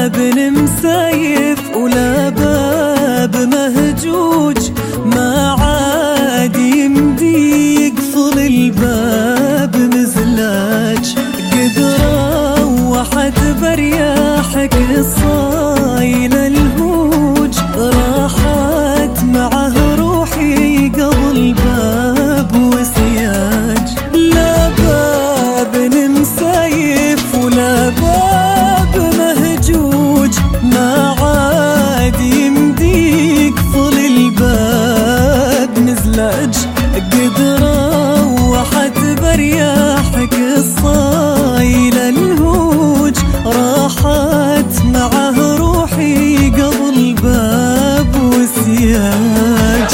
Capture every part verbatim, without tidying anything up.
باب مسايف ولا باب مهجوج، ما عاد يمدي يقفل الباب مزلاج. قد روحت برياحك الصايل الهوج، راحت معه روحي قبل باب وسياج. لا باب مسايف ولا باب مهجوج، ما عاد يمدي يقفل الباب مزلاج. قد روحت برياحك الصايل الهوج، راحت معه روحي قبل باب وسياج.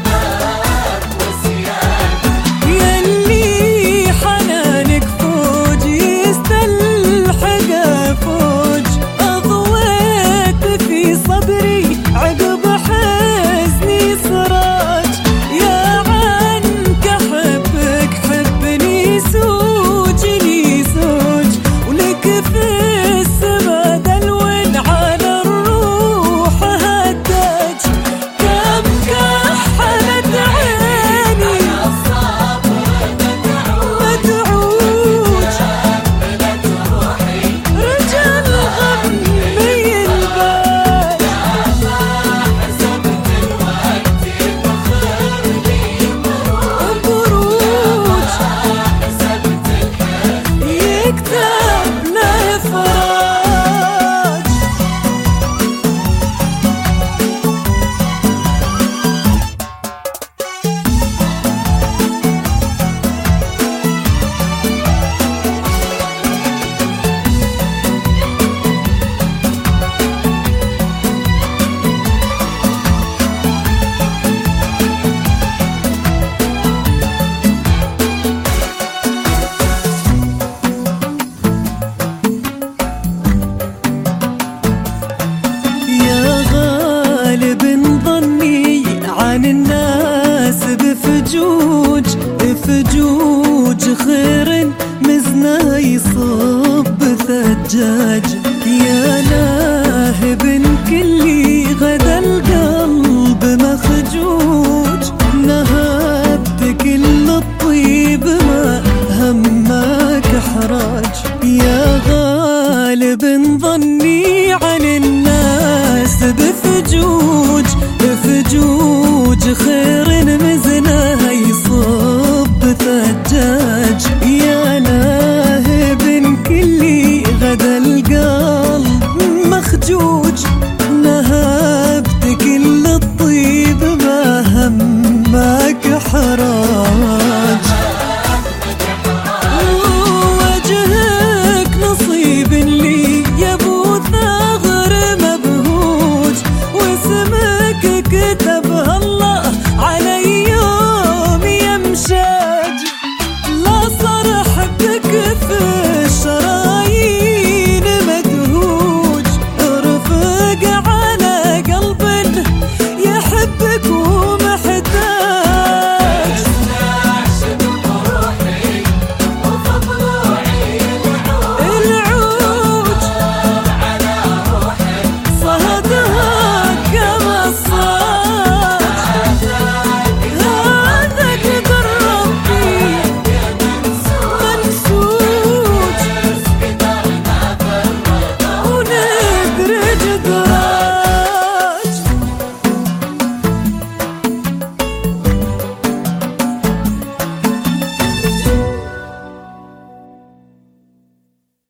يلي حنانك فوج يستلحق فوج، أضويت في صبري عقب حزني سراج. يا عنك أحبك حبني سوجني سوج، ولك في السما دلو على الروح هداج. كم كحلت عيني مدعوج، رجال غمي البال. بروج يكتب له فراج. عن الناس بفجوج بفجوج، خير مزنا يصب ثجاج. يا ناهب كلي غدا القلب مخجوج، نهبت كل الطيب ما همك احراج. يا غالب ظني